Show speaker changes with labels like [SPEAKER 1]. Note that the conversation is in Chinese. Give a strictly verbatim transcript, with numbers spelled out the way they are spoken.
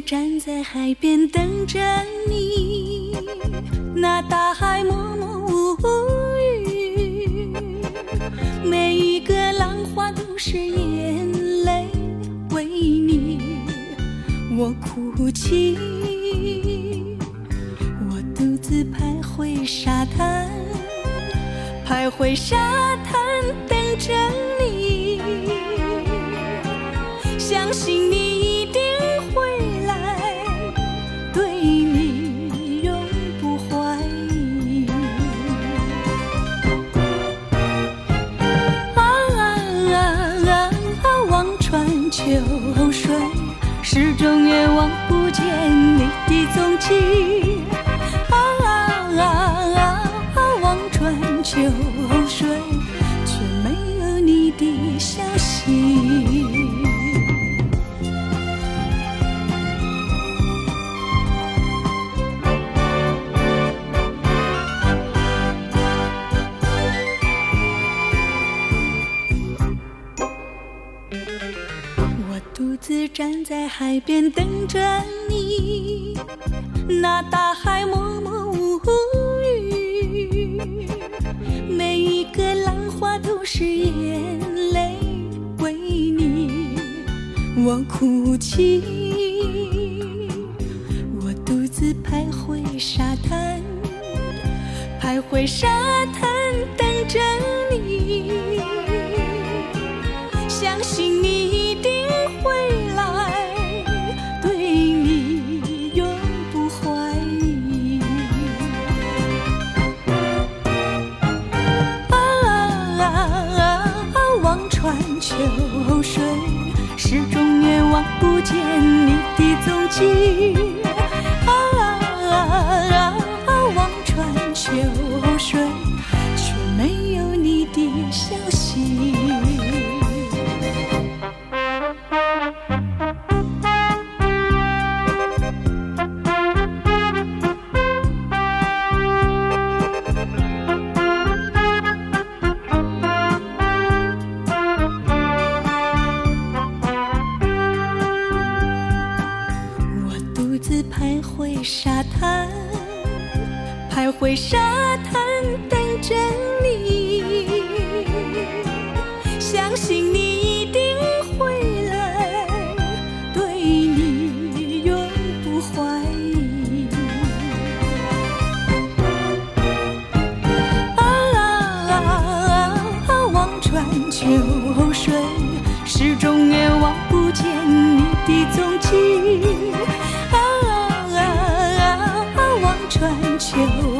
[SPEAKER 1] 站在海边等着你，那大海默默无语，每一个浪花都是眼泪为你我哭泣，我独自徘徊沙滩，徘徊沙滩等着你，相信你一定会来，对你永不怀疑。啊啊啊啊啊！望穿秋水，始终也望不见你的踪迹。啊啊啊啊啊！望穿秋水，却没有你的消息。独自站在海边等着你，那大海默默无语，每一个浪花都是眼泪为你我哭泣，我独自徘徊沙滩，徘徊沙滩等着你，相信你一定会来，对你永不怀疑。啊啊啊啊！望穿秋水，始终也望不见你的踪迹。啊啊啊啊！望穿秋水，却没有你的消息。徘徊沙滩，徘徊沙滩等着你，相信你一定会来，对你永不怀疑。啊啊啊啊！望穿秋水，始终也望不见你的踪迹。穿秋